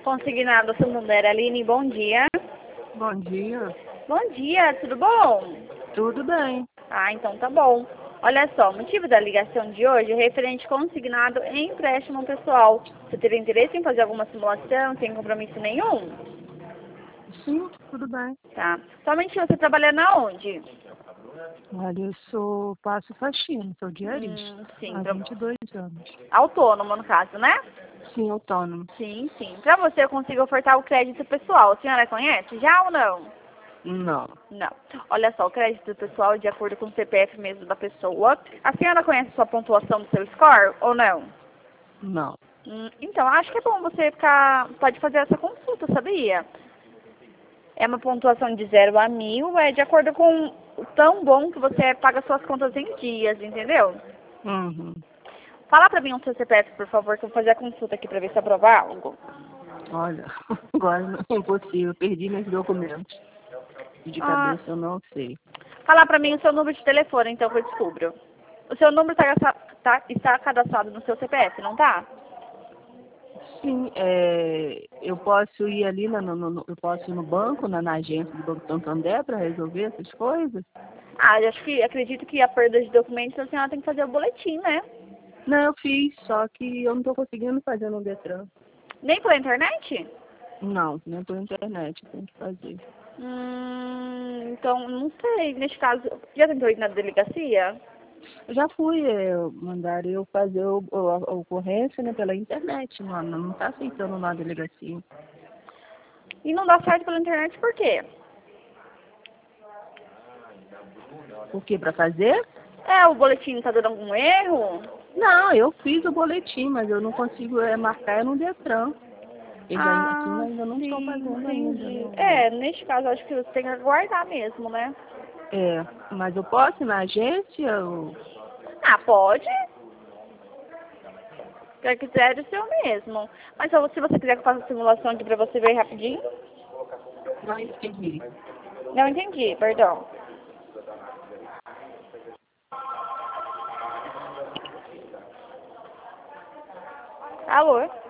Consignado, seu número, Aline, bom dia. Bom dia. Bom dia, tudo bom? Tudo bem. Ah, então tá bom. Olha só, o motivo da ligação de hoje é referente consignado em empréstimo pessoal. Você teria interesse em fazer alguma simulação sem compromisso nenhum? Sim, tudo bem. Tá. Somente você trabalha na onde? Olha, faço faxina, sou diarista Sim, há 22 anos. autônomo no caso, né? Sim, autônomo. Sim, sim. Pra você eu consigo ofertar o crédito pessoal. A senhora conhece já ou não? Não. Não. Olha só, o crédito pessoal é de acordo com o CPF mesmo da pessoa. A senhora conhece sua pontuação do seu score ou não? Não. Então, acho que é bom você pode fazer essa consulta, sabia? É uma pontuação de 0 a 1000, é de acordo com o tão bom que você paga suas contas em dias, entendeu? Uhum. Fala pra mim o seu CPF, por favor, que eu vou fazer a consulta aqui pra ver se aprova algo. Olha, agora não é impossível, perdi meus documentos. De Ah, cabeça eu não sei. fala pra mim o seu número de telefone, então, que eu descubro. O seu número está cadastrado no seu CPF, não tá? Sim, eu posso ir ali, eu posso ir no banco, na agência do Banco Santander para resolver essas coisas? Ah, acredito que a perda de documentos a senhora tem que fazer o boletim, né? Não, eu fiz, só que eu não estou conseguindo fazer no Detran. Nem pela internet? Não, nem pela internet, tem que fazer. Então, não sei. Neste caso, já tentou ir na delegacia? Eu já fui, mandaram eu fazer a ocorrência, né, pela internet, não está aceitando na delegacia. E não dá certo pela internet por quê? O que, para fazer? O boletim tá dando algum erro? Não, eu fiz o boletim, mas eu não consigo marcar no Detran. Eles aqui Ah, ainda não estão sim, fazendo ainda, entendi. não. Neste caso, acho que você tem que aguardar mesmo, né? Mas eu posso ir na agência? Ah, pode. Se quiser, é o seu mesmo. Mas se você quiser que eu faça a simulação aqui pra você ver rapidinho. Não entendi. Não entendi, perdão. Alô?